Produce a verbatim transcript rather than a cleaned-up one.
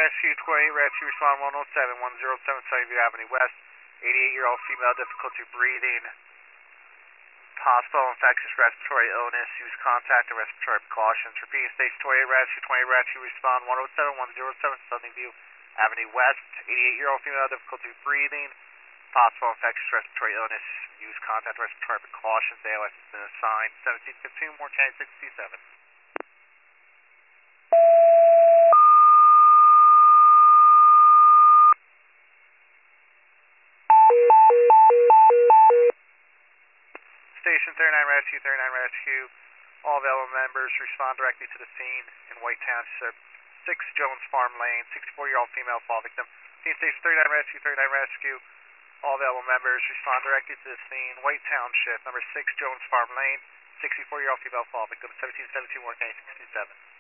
Rescue, twenty-eight Rescue, respond one oh seven, one oh seven Sunnyview Avenue West. eighty-eight-year-old female, difficulty breathing. Possible infectious respiratory illness. Use contact and respiratory precautions. Repeating station twenty-eight Rescue, twenty-eight Rescue, respond one oh seven, one oh seven Sunnyview Avenue West. eighty-eight-year-old female, difficulty breathing. Possible infectious respiratory illness. Use contact and respiratory precautions. A L S has been assigned. seventeen fifteen, Morgan sixty-seven. Station thirty-nine Rescue, thirty-nine Rescue. All available members respond directly to the scene in White Township, six Jones Farm Lane, sixty-four-year-old female fall victim. Station thirty-nine Rescue, thirty-nine Rescue. All available members respond directly to the scene, White Township, number six Jones Farm Lane, sixty-four-year-old female fall victim, seventeen seventeen, Morgan sixty-seven.